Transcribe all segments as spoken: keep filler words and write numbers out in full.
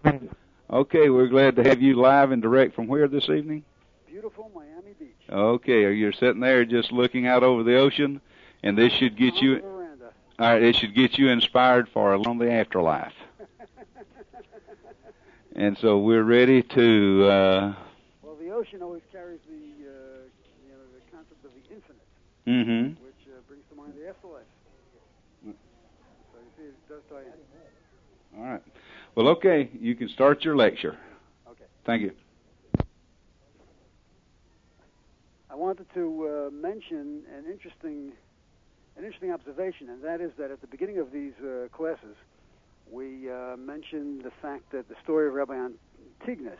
Okay, we're glad to have you live and direct from where this evening? Beautiful Miami Beach. Okay, you're sitting there just looking out over the ocean, and this should get you. All right, it should get you inspired for a lonely afterlife. And so we're ready to. Uh, well, the ocean always carries the, uh, you know, the concept of the infinite, mm-hmm. which uh, brings to mind the afterlife. So you see, it does tie in. All right. Well, okay, you can start your lecture. Okay. Thank you. I wanted to uh, mention an interesting, an interesting observation, and that is that at the beginning of these uh, classes, we uh, mentioned the fact that the story of Rabbi Antigonus,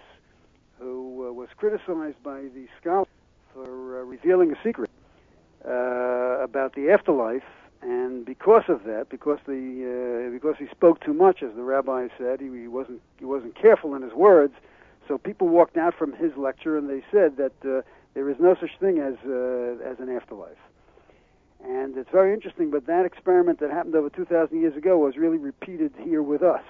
who uh, was criticized by the scholars for uh, revealing a secret uh, about the afterlife, and because of that, because the uh, because he spoke too much, as the rabbi said, he, he wasn't he wasn't careful in his words. So people walked out from his lecture, and they said that uh, there is no such thing as uh, as an afterlife. And it's very interesting, but that experiment that happened over two thousand years ago was really repeated here with us.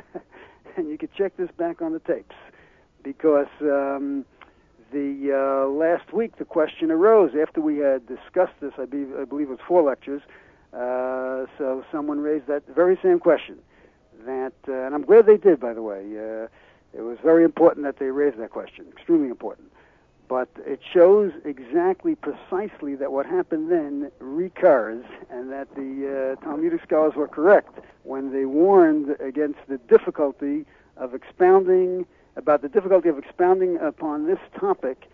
And you can check this back on the tapes, because um, the uh, last week the question arose after we had discussed this. I believe, I believe it was four lectures. Uh, so someone raised that very same question. That, uh, and I'm glad they did, by the way. Uh, it was very important that they raised that question, extremely important. But it shows exactly, precisely, that what happened then recurs, and that the uh, Talmudic scholars were correct when they warned against the difficulty of expounding, about the difficulty of expounding upon this topic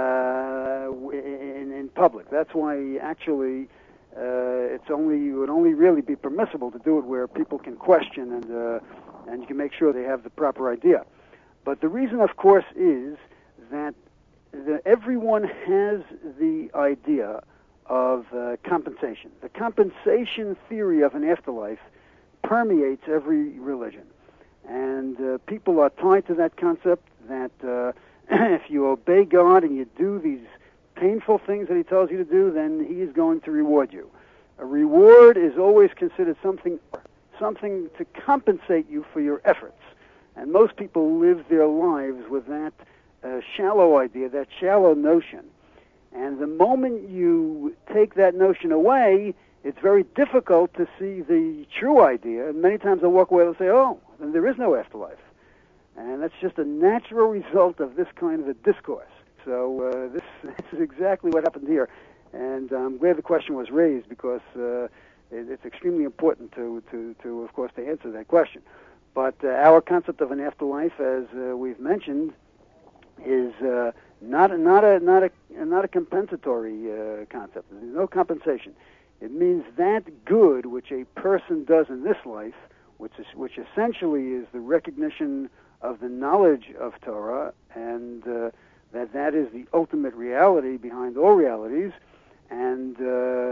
uh, in, in public. That's why, actually, uh, it's only it would only really be permissible to do it where people can question and uh, and you can make sure they have the proper idea. But the reason, of course, is that The, everyone has the idea of uh, compensation. The compensation theory of an afterlife permeates every religion. And uh, people are tied to that concept that uh, if you obey God and you do these painful things that he tells you to do, then he is going to reward you. A reward is always considered something, something to compensate you for your efforts. And most people live their lives with that Uh, shallow idea, that shallow notion. And the moment you take that notion away, it's very difficult to see the true idea. And many times they'll walk away and say, oh, then there is no afterlife. And that's just a natural result of this kind of a discourse. So uh, this, this is exactly what happened here. And I'm glad the question was raised, because uh, it, it's extremely important to, to, to, of course, to answer that question. But uh, our concept of an afterlife, as uh, we've mentioned, is uh, not a, not a not a not a compensatory uh, concept. There's no compensation. It means that good which a person does in this life, which is which essentially is the recognition of the knowledge of Torah, and uh, that that is the ultimate reality behind all realities, and uh,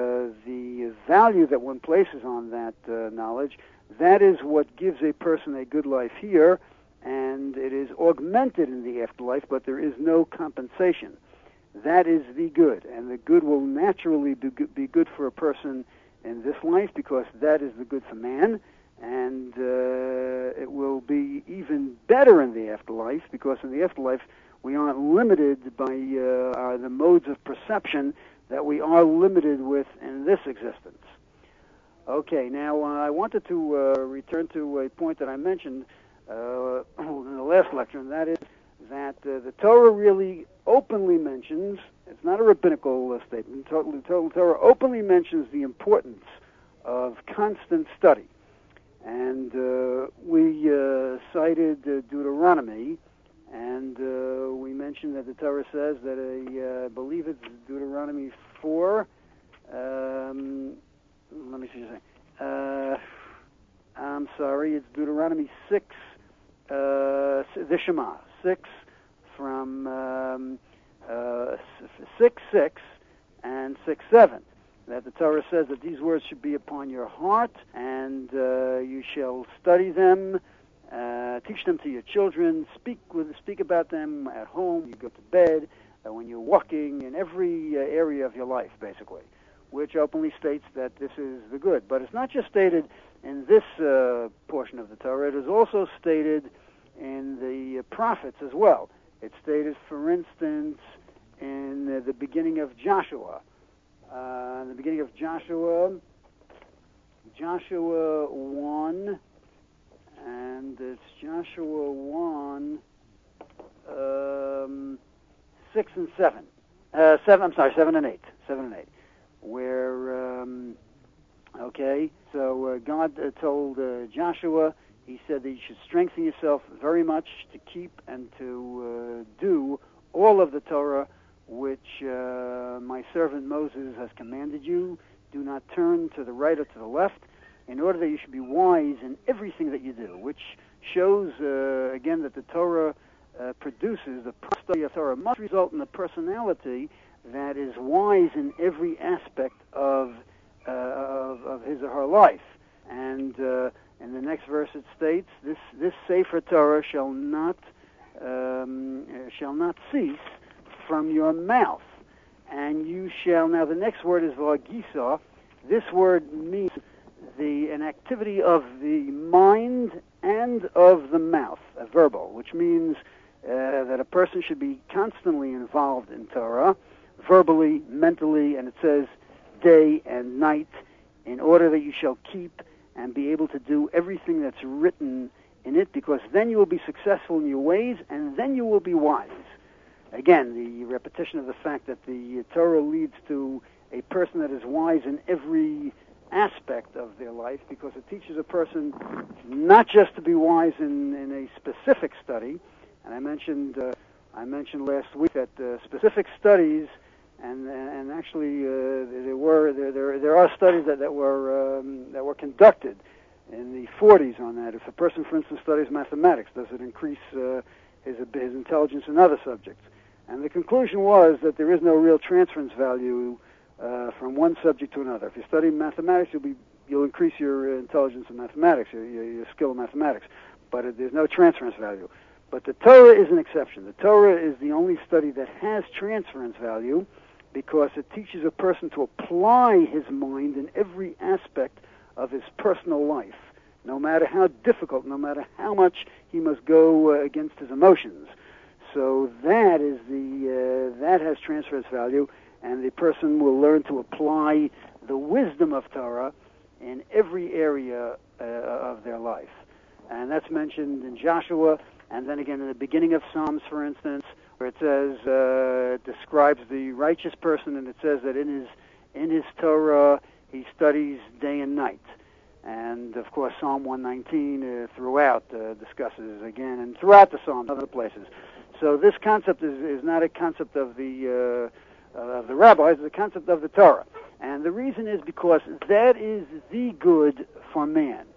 the value that one places on that uh, knowledge. That is what gives a person a good life here. And it is augmented in the afterlife, but there is no compensation. That is the good, and the good will naturally be good for a person in this life, because that is the good for man, and uh, it will be even better in the afterlife, because in the afterlife we aren't limited by uh, our, the modes of perception that we are limited with in this existence. Okay, now uh, I wanted to uh, return to a point that I mentioned Uh, in the last lecture, and that is that uh, the Torah really openly mentions, it's not a rabbinical uh, statement, the Torah openly mentions the importance of constant study. And uh, we uh, cited uh, Deuteronomy, and uh, we mentioned that the Torah says that, a, uh, I believe it's Deuteronomy four, um, let me see what uh, I'm sorry, it's Deuteronomy six, Uh, the Shema, six from um, uh, six six and six seven, that the Torah says that these words should be upon your heart, and uh, you shall study them, uh, teach them to your children, speak with, speak about them at home, you go to bed, uh, when you're walking, in every uh, area of your life, basically, which openly states that this is the good. But it's not just stated in this uh, portion of the Torah. It is also stated in the uh, prophets as well. It's stated, for instance, in uh, the beginning of Joshua. Uh, in the beginning of Joshua, Joshua one, and it's Joshua one, um, six and seven. Uh, seven, I'm sorry, seven and eight. Seven and eight. Where, um, okay, so uh, God uh, told uh, Joshua, he said that you should strengthen yourself very much to keep and to uh, do all of the Torah which uh, my servant Moses has commanded you. Do not turn to the right or to the left, in order that you should be wise in everything that you do, which shows, uh, again, that the Torah uh, produces, the study of Torah must result in a personality that is wise in every aspect of, uh, of, of his or her life. And uh, in the next verse it states, this, this Sefer Torah shall not, um, uh, shall not cease from your mouth, and you shall, now the next word is v'agisa. This word means the an activity of the mind and of the mouth, a verbal, which means uh, that a person should be constantly involved in Torah, verbally, mentally, and it says day and night, in order that you shall keep and be able to do everything that's written in it, because then you will be successful in your ways, and then you will be wise. Again, the repetition of the fact that the Torah leads to a person that is wise in every aspect of their life, because it teaches a person not just to be wise in, in a specific study. And I mentioned uh, I mentioned last week that uh, specific studies, and and actually uh, there were there, there there are studies that that were um, that were conducted in the forties on that. If a person, for instance, studies mathematics, does it increase uh, his his intelligence in other subjects? And the conclusion was that there is no real transference value uh, from one subject to another. If you study mathematics, you'll be you'll increase your intelligence in mathematics, your, your skill in mathematics, but it, there's no transference value. But the Torah is an exception. The Torah is the only study that has transference value, because it teaches a person to apply his mind in every aspect of his personal life, no matter how difficult, no matter how much he must go uh, against his emotions. So that is the uh, that has transference value, and the person will learn to apply the wisdom of Torah in every area uh, of their life. And that's mentioned in Joshua, and then again in the beginning of Psalms, for instance, where it says, uh, it describes the righteous person, and it says that in his in his Torah he studies day and night. And of course, Psalm one nineteen uh, throughout uh, discusses again, and throughout the Psalms, other places. So this concept is, is not a concept of the uh, uh, of the rabbis; it's a concept of the Torah. And the reason is because that is the good for man.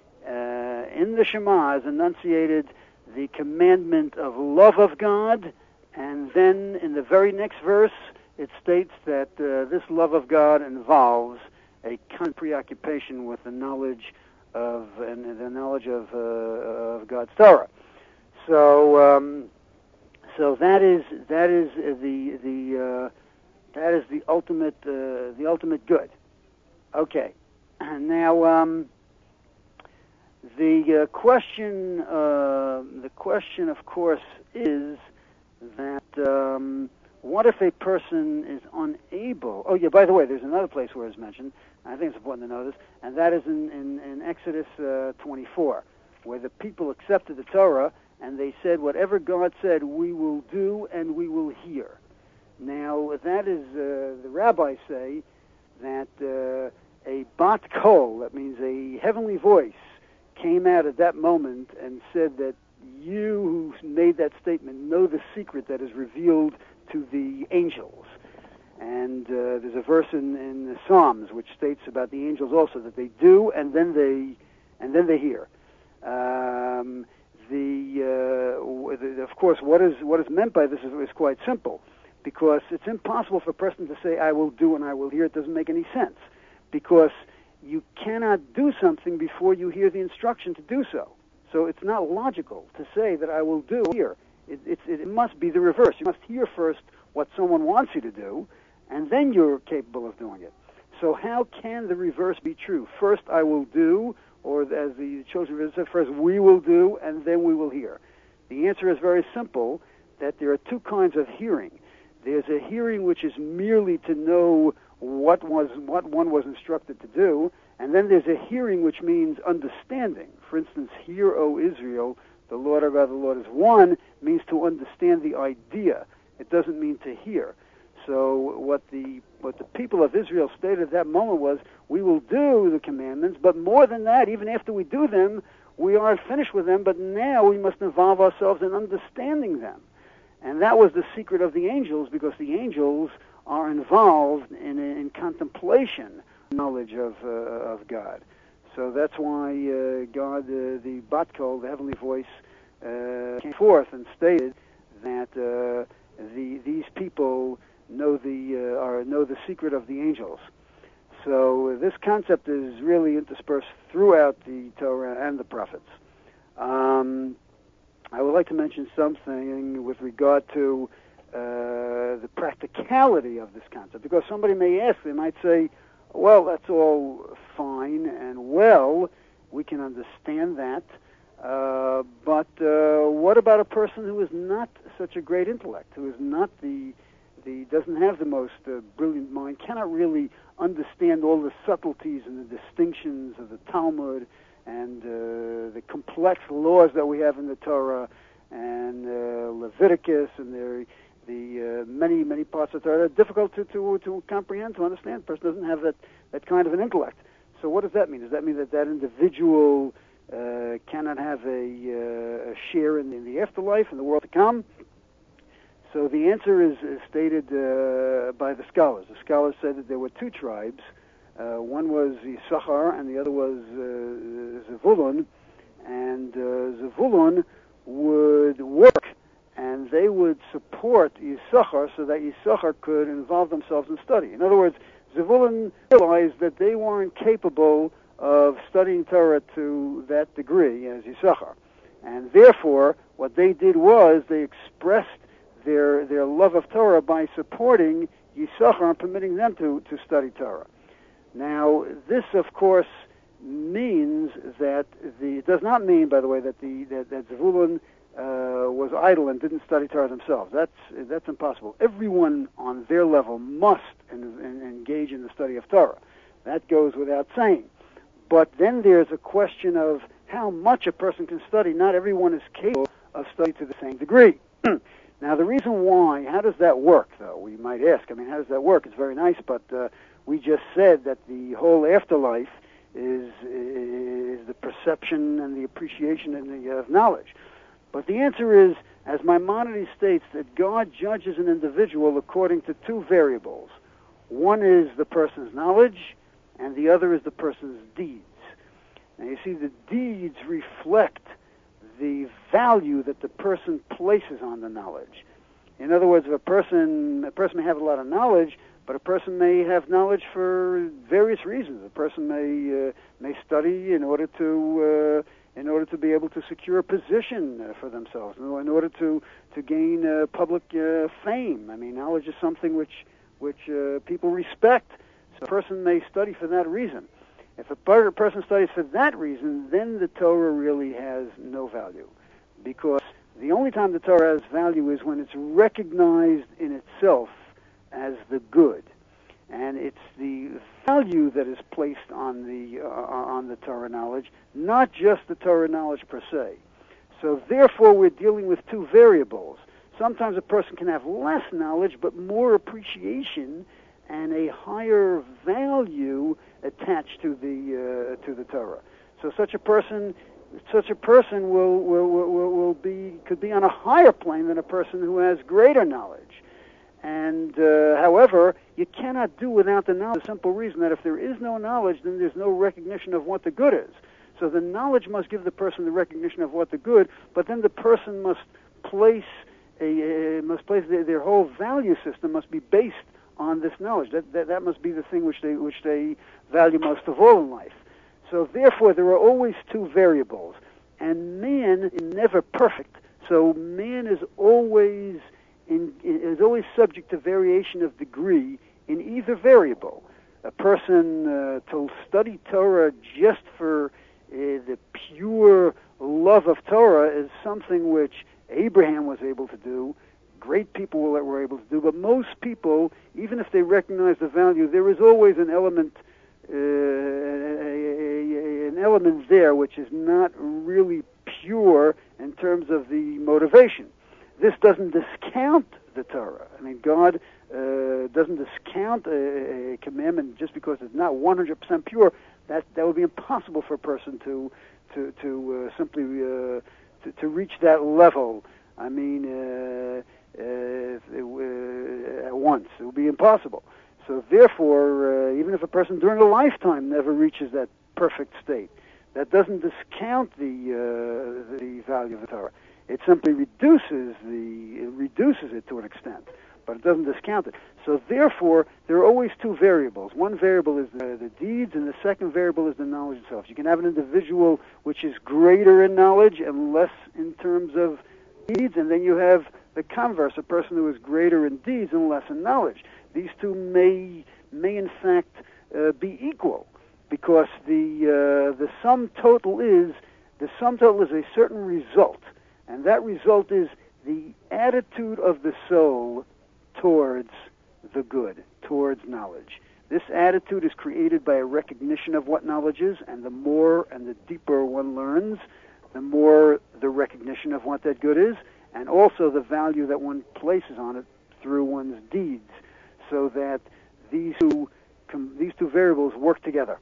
Uh, in the Shema is enunciated the commandment of love of God, and then in the very next verse it states that uh, this love of God involves a constant preoccupation with the knowledge of and the knowledge of, uh, of God's Torah. So, um, so that is that is the the uh, that is the ultimate uh, the ultimate good. Okay, now um, the uh, question uh, the question, of course, is that um, what if a person is unable? Oh yeah, by the way, there's another place where it's mentioned. I think it's important to know this, and that is in, in, in Exodus uh, twenty-four, where the people accepted the Torah, and they said, whatever God said, we will do and we will hear. Now, that is, uh, the rabbis say that uh, a bat kol, that means a heavenly voice, came out at that moment and said that you who made that statement know the secret that is revealed to the angels. And uh, there's a verse in, in the Psalms which states about the angels also that they do and then they and then they hear. Um, the, uh, the of course what is what is meant by this is, is quite simple, because it's impossible for a person to say I will do and I will hear. It doesn't make any sense, because you cannot do something before you hear the instruction to do so. So it's not logical to say that I will do here. It, it, it must be the reverse. You must hear first what someone wants you to do, and then you're capable of doing it. So how can the reverse be true? First I will do, or as the children of Israel said, first we will do, and then we will hear. The answer is very simple, that there are two kinds of hearing. There's a hearing which is merely to know what was what one was instructed to do, and then there's a hearing which means understanding. For instance, hear, O Israel, the Lord our God, the Lord is one, means to understand the idea. It doesn't mean to hear. So what the what the people of Israel stated at that moment was, we will do the commandments, but more than that, even after we do them, we aren't finished with them, but now we must involve ourselves in understanding them. And that was the secret of the angels, because the angels are involved in, in contemplation, knowledge of uh, of God. So that's why uh, God, uh, the Bat Kol, the heavenly voice, uh, came forth and stated that uh, the these people know the uh, are know the secret of the angels. So uh, this concept is really interspersed throughout the Torah and the prophets. Um, I would like to mention something with regard to uh, the practicality of this concept, because somebody may ask, they might say, well, that's all fine and well, we can understand that, uh, but uh, what about a person who is not such a great intellect, who is not the, the doesn't have the most uh, brilliant mind, cannot really understand all the subtleties and the distinctions of the Talmud and uh, the complex laws that we have in the Torah and uh, Leviticus and the, the uh, many, many parts of the Torah that are difficult to, to, to comprehend, to understand. The person doesn't have that, that kind of an intellect. So what does that mean? Does that mean that that individual uh, cannot have a, uh, a share in, in the afterlife, in the world to come? So the answer is, is stated uh, by the scholars. The scholars said that there were two tribes. Uh, one was Yisachar and the other was uh, Zevulun. And uh, Zevulun would work, and they would support Yisachar so that Yisachar could involve themselves in study. In other words, Zevulun realized that they weren't capable of studying Torah to that degree as Yisachar. And therefore, what they did was they expressed their their love of Torah by supporting Yisachar and permitting them to, to study Torah. Now, this, of course, means that the it does not mean, by the way, that the that, that Zevulun uh, was idle and didn't study Torah themselves. That's that's impossible. Everyone on their level must en- en- engage in the study of Torah. That goes without saying. But then there's a question of how much a person can study. Not everyone is capable of studying to the same degree. Now, the reason why, how does that work, though? We might ask. I mean, how does that work? It's very nice, but uh, we just said that the whole afterlife is is the perception and the appreciation and the uh, knowledge. But the answer is, as Maimonides states, that God judges an individual according to two variables. One is the person's knowledge, and the other is the person's deeds. Now, you see, the deeds reflect the value that the person places on the knowledge. In other words, if a person a person may have a lot of knowledge, but a person may have knowledge for various reasons. A person may uh, may study in order to uh, in order to be able to secure a position uh, for themselves, in order to to gain uh, public uh, fame. I mean, knowledge is something which which uh, people respect. So a person may study for that reason. If a person studies for that reason, then the Torah really has no value, because the only time the Torah has value is when it's recognized in itself as the good, and it's the value that is placed on the uh, on the Torah knowledge, not just the Torah knowledge per se. So therefore, we're dealing with two variables. Sometimes a person can have less knowledge, but more appreciation and a higher value attached to the uh, to the Torah. So such a person, such a person will, will will will be could be on a higher plane than a person who has greater knowledge. And uh, however, you cannot do without the knowledge. The simple reason that if there is no knowledge, then there's no recognition of what the good is. So the knowledge must give the person the recognition of what the good, but then the person must place a uh, must place their, their whole value system must be based on this knowledge. That, that that must be the thing which they which they value most of all in life. So therefore, there are always two variables, and man is never perfect. So man is always in, is always subject to variation of degree in either variable. A person uh, to study Torah just for uh, the pure love of Torah is something which Abraham was able to do, great people that were able to do, but most people, even if they recognize the value, there is always an element, uh, a, a, an element there which is not really pure in terms of the motivation. This doesn't discount the Torah. I mean, God uh, doesn't discount a, a commandment just because it's not one hundred percent pure. That that would be impossible for a person to to to uh, simply uh, to, to reach that level. I mean, uh, uh, uh, at once it would be impossible. So therefore, uh, even if a person during a lifetime never reaches that perfect state, that doesn't discount the uh, the value of the Torah. It simply reduces the it reduces it to an extent, but it doesn't discount it. So therefore, there are always two variables. One variable is the, the deeds, and the second variable is the knowledge itself. You can have an individual which is greater in knowledge and less in terms of deeds, and then you have the converse, a person who is greater in deeds and less in knowledge. These two may may in fact uh, be equal, because the uh, the sum total is the sum total is a certain result. And that result is the attitude of the soul towards the good, towards knowledge. This attitude is created by a recognition of what knowledge is, and the more and the deeper one learns, the more the recognition of what that good is, and also the value that one places on it through one's deeds, so that these two, com- these two variables work together.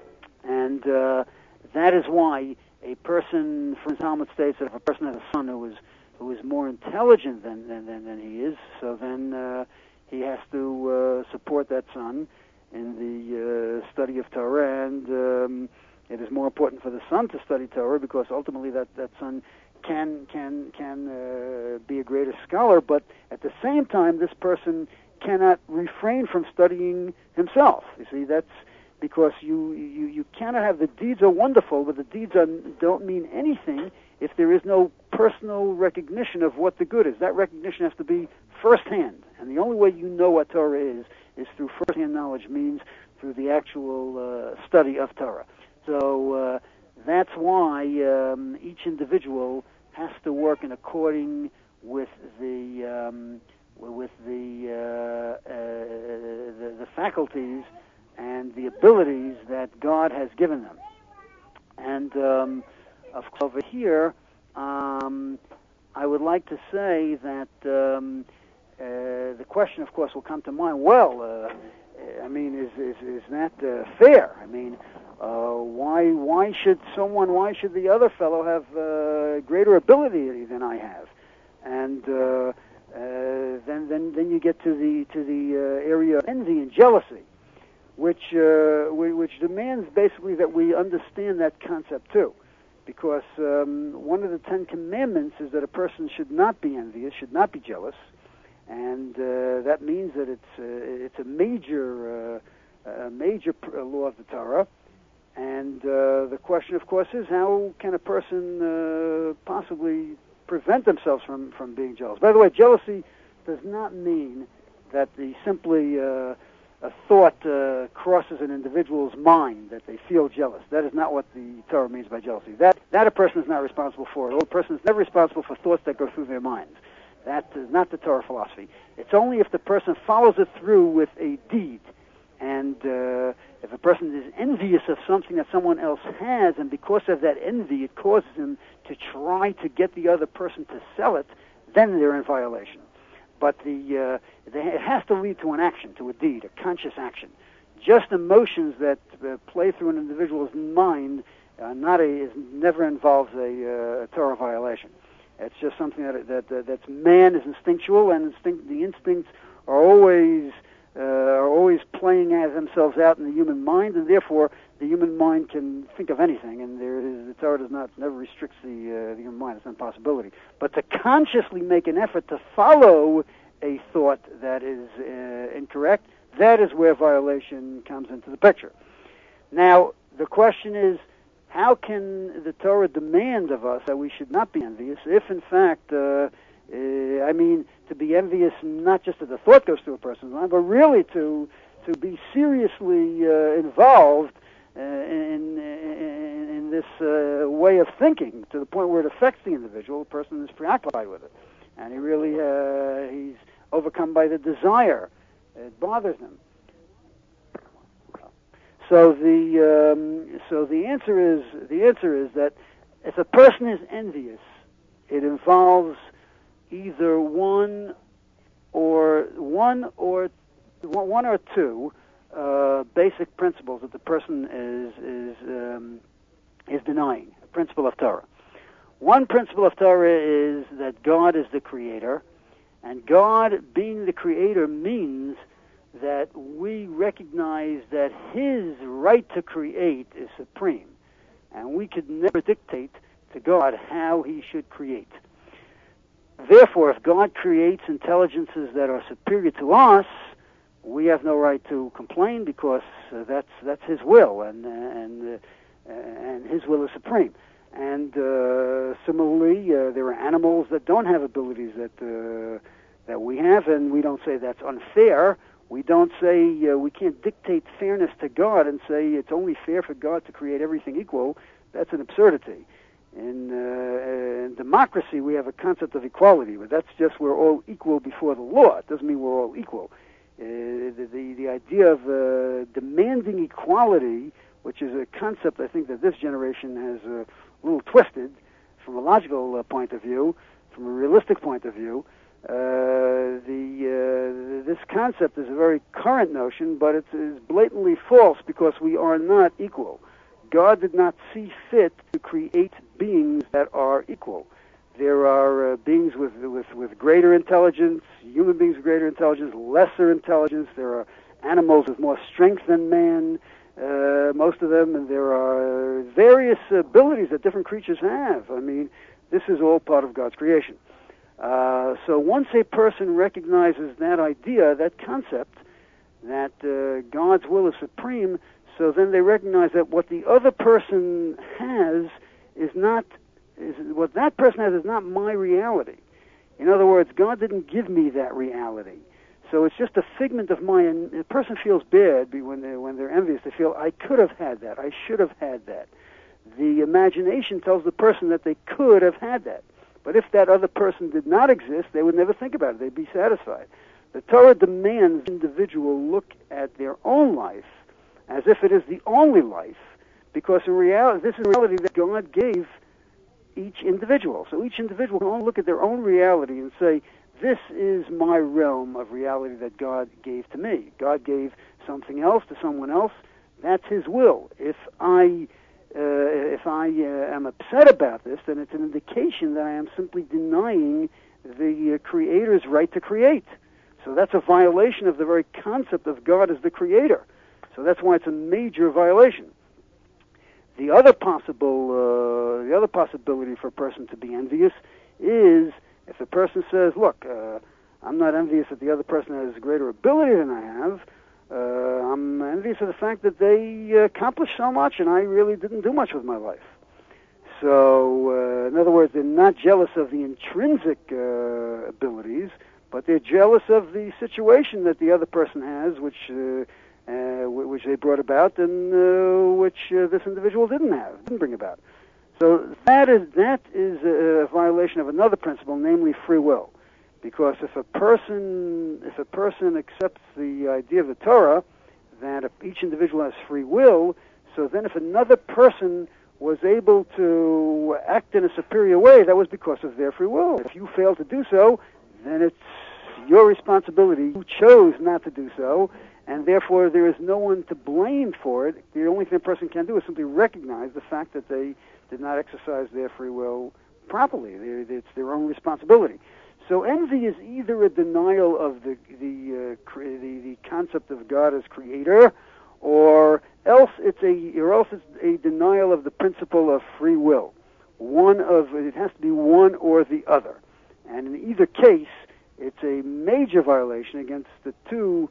And uh, that is why a person, for Talmud states that if a person has a son who is who is more intelligent than than, than, than he is, so then uh, he has to uh, support that son in the uh, study of Torah, and um, it is more important for the son to study Torah because ultimately that, that son can can can uh, be a greater scholar. But at the same time, this person cannot refrain from studying himself. You see, that's because you, you, you cannot have the deeds are wonderful, but the deeds are, don't mean anything if there is no personal recognition of what the good is. That recognition has to be firsthand, and the only way you know what Torah is is through firsthand knowledge, means through the actual uh, study of Torah. So uh, that's why um, each individual has to work in according with the um, with the, uh, uh, the the faculties and the abilities that God has given them. And um, of course, over here, um, I would like to say that um, uh, the question, of course, will come to mind. Well, uh, I mean, is is is that uh, fair? I mean, uh, why why should someone? Why should the other fellow have uh, greater ability than I have? And uh, uh, then then then you get to the to the uh, area of envy and jealousy, which uh, which demands basically that we understand that concept too, because um, one of the Ten Commandments is that a person should not be envious, should not be jealous, and uh, that means that it's uh, it's a major uh, a major law of the Torah. And uh, the question, of course, is how can a person uh, possibly prevent themselves from, from being jealous? By the way, jealousy does not mean that the simply uh, a thought uh, crosses an individual's mind that they feel jealous. That is not what the Torah means by jealousy. That that a person is not responsible for. A person is never responsible for thoughts that go through their minds. That is not the Torah philosophy. It's only if the person follows it through with a deed. And uh, if a person is envious of something that someone else has, and because of that envy it causes him to try to get the other person to sell it, then they're in violation. But the, uh, the it has to lead to an action, to a deed, a conscious action. Just emotions that uh, play through an individual's mind uh, not a, is, never involves a, uh, a Torah violation. It's just something that that, that that's man is instinctual, and instinct, the instincts are always uh, are always playing as themselves out in the human mind, and therefore the human mind can think of anything, and there is, the Torah does not never restricts the uh, the human mind. It's an impossibility. But to consciously make an effort to follow a thought that is uh, incorrect, that is where violation comes into the picture. Now, the question is, how can the Torah demand of us that we should not be envious if, in fact, uh, uh, I mean, to be envious not just that the thought goes through a person's mind, but really to to be seriously uh, involved uh, in, in, in this uh, way of thinking to the point where it affects the individual. The person is preoccupied with it, and he really uh, he's overcome by the desire. It bothers him. So the um, so the answer is the answer is that if a person is envious, it involves either one or one or one or two uh, basic principles that the person is is um, is denying. A principle of Torah. One principle of Torah is that God is the creator, and God being the creator means that we recognize that His right to create is supreme, and we could never dictate to God how He should create. Therefore, if God creates intelligences that are superior to us, we have no right to complain, because uh, that's that's His will, and uh, and uh, and His will is supreme. And uh, similarly, uh, there are animals that don't have abilities that uh, that we have, and we don't say that's unfair. We don't say uh, we can't dictate fairness to God and say it's only fair for God to create everything equal. That's an absurdity. In, uh, in democracy, we have a concept of equality, but that's just we're all equal before the law. It doesn't mean we're all equal. Uh, the, the the idea of uh, demanding equality, which is a concept I think that this generation has uh, a little twisted from a logical uh, point of view, from a realistic point of view. Uh, the uh, this concept is a very current notion, but it is blatantly false, because we are not equal. God did not see fit to create beings that are equal. There are uh, beings with, with with greater intelligence, human beings with greater intelligence, lesser intelligence. There are animals with more strength than man, uh, most of them, and there are various abilities that different creatures have. I mean, this is all part of God's creation. Uh, so once a person recognizes that idea, that concept, that uh, God's will is supreme, so then they recognize that what the other person has is not, is what that person has is not my reality. In other words, God didn't give me that reality. So it's just a figment of mine. And a person feels bad when they're, when they're envious. They feel, I could have had that. I should have had that. The imagination tells the person that they could have had that. But if that other person did not exist, they would never think about it. They'd be satisfied. The Torah demands an individual look at their own life as if it is the only life, because in reality, this is a reality that God gave each individual. So each individual can only look at their own reality and say, this is my realm of reality that God gave to me. God gave something else to someone else. That's His will. If I Uh, if I uh, am upset about this, then it's an indication that I am simply denying the uh, Creator's right to create. So that's a violation of the very concept of God as the Creator. So that's why it's a major violation. The other possible, uh, the other possibility for a person to be envious is if the person says, "Look, uh, I'm not envious that the other person has greater ability than I have. Uh, I'm envious of the fact that they accomplished so much, and I really didn't do much with my life." So, uh, in other words, they're not jealous of the intrinsic uh, abilities, but they're jealous of the situation that the other person has, which uh, uh, which they brought about, and uh, which uh, this individual didn't have, didn't bring about. So that is that is a violation of another principle, namely free will. Because if a person if a person accepts the idea of the Torah that each individual has free will, so then if another person was able to act in a superior way, that was because of their free will. If you fail to do so, then it's your responsibility. You chose not to do so, and therefore there is no one to blame for it. The only thing a person can do is simply recognize the fact that they did not exercise their free will properly. It's their own responsibility. So envy is either a denial of the the, uh, cre- the the concept of God as creator, or else it's a or else it's a denial of the principle of free will. One of it has to be one or the other, and in either case, it's a major violation against the two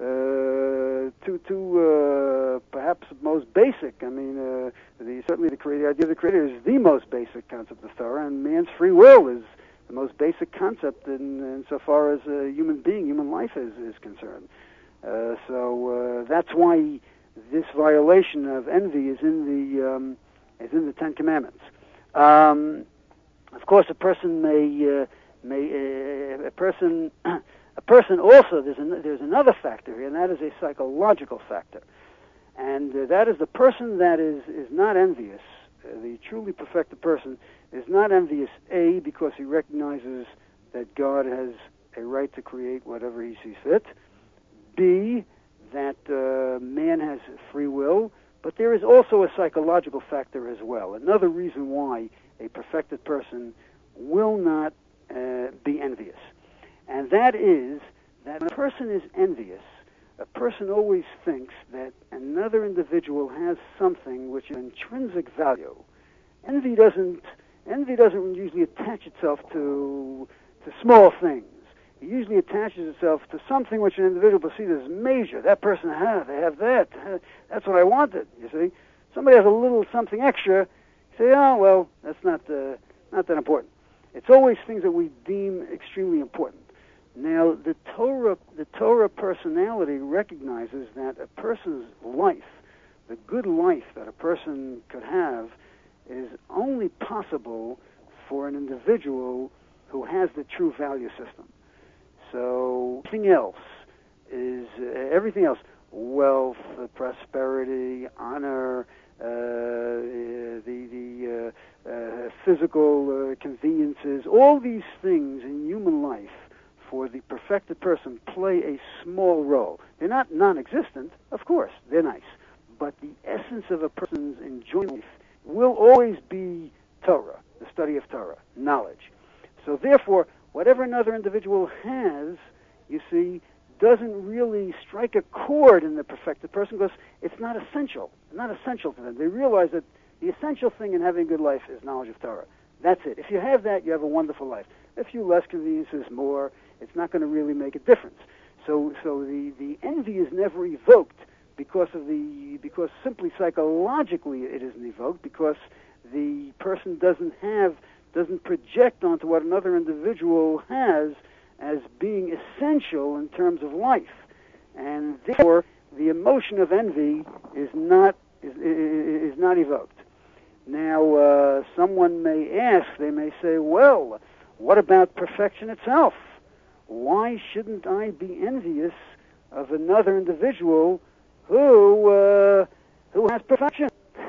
uh, two two uh, perhaps most basic. I mean, uh, the, certainly the creator, the idea of the creator is the most basic concept of Torah, and man's free will is the most basic concept in, in so far as a human being, human life is, is concerned. Uh, so uh, that's why this violation of envy is in the um, is in the Ten Commandments. Um, of course, a person may uh, may uh, a person a person also there's an, there's another factor here, and that is a psychological factor, and uh, that is the person that is is not envious. Uh, the truly perfected person is not envious. A, because he recognizes that God has a right to create whatever he sees fit. B, that uh, man has free will. But there is also a psychological factor as well. Another reason why a perfected person will not uh, be envious. And that is that when a person is envious, a person always thinks that another individual has something which is intrinsic value. Envy doesn't envy doesn't usually attach itself to to small things. It usually attaches itself to something which an individual perceives as major. That person has, they have that. That's what I wanted, you see. Somebody has a little something extra, you say, oh, well, that's not uh, not that important. It's always things that we deem extremely important. Now, the Torah, the Torah personality recognizes that a person's life, the good life that a person could have, is only possible for an individual who has the true value system. So everything else is uh, everything else: wealth, uh, prosperity, honor, uh, the the uh, uh, physical uh, conveniences. All these things in human life, for the perfected person, play a small role. They're not non-existent, of course. They're nice, but the essence of a person's enjoyment life will always be Torah, the study of Torah, knowledge. So therefore, whatever another individual has, you see, doesn't really strike a chord in the perfected person because it's not essential. It's not essential to them. They realize that the essential thing in having a good life is knowledge of Torah. That's it. If you have that, you have a wonderful life. A few less conveniences, more, it's not going to really make a difference. So, so the, the envy is never evoked because of the because simply psychologically it isn't evoked because the person doesn't have. doesn't project onto what another individual has as being essential in terms of life. And therefore, the emotion of envy is not is, is not evoked. Now, uh, someone may ask, they may say, well, what about perfection itself? Why shouldn't I be envious of another individual who, uh, who has perfection?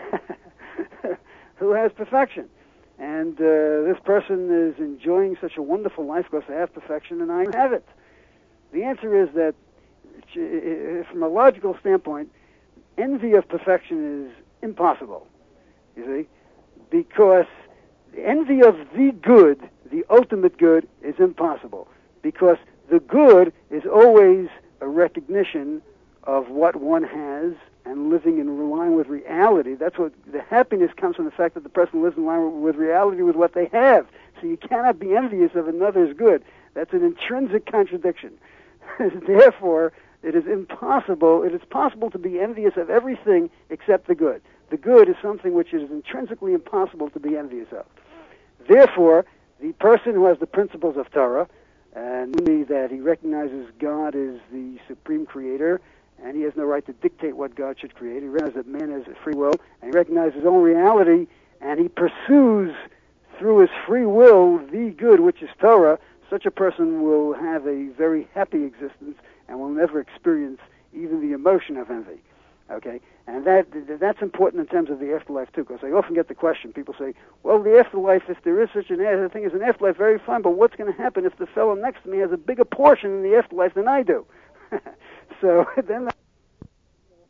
who has perfection? And uh, this person is enjoying such a wonderful life because they have perfection and I have it. The answer is that, from a logical standpoint, envy of perfection is impossible, you see, because envy of the good, the ultimate good, is impossible, because the good is always a recognition of what one has and living in line with reality. That's what the happiness comes from, the fact that the person lives in line with reality with what they have. So you cannot be envious of another's good. That's an intrinsic contradiction. Therefore, it is impossible, it is possible to be envious of everything except the good. The good is something which is intrinsically impossible to be envious of. Therefore, the person who has the principles of Torah, and namely that he recognizes God is the supreme creator, and he has no right to dictate what God should create. He recognizes that man has a free will, and he recognizes his own reality, and he pursues through his free will the good, which is Torah. Such a person will have a very happy existence and will never experience even the emotion of envy. Okay, and that that's important in terms of the afterlife too, because I often get the question. People say, "Well, the afterlife, if there is such an a thing as an afterlife, very fun. But what's going to happen if the fellow next to me has a bigger portion in the afterlife than I do?" So then